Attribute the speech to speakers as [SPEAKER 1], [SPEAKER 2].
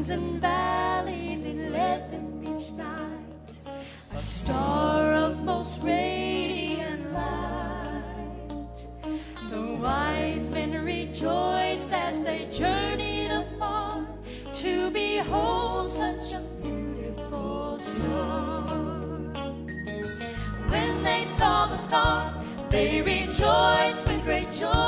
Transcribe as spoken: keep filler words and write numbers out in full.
[SPEAKER 1] mountains and valleys he led them each night, a star of most radiant light. The wise men rejoiced as they journeyed afar to behold such a beautiful star. When they saw the star, they rejoiced with great joy.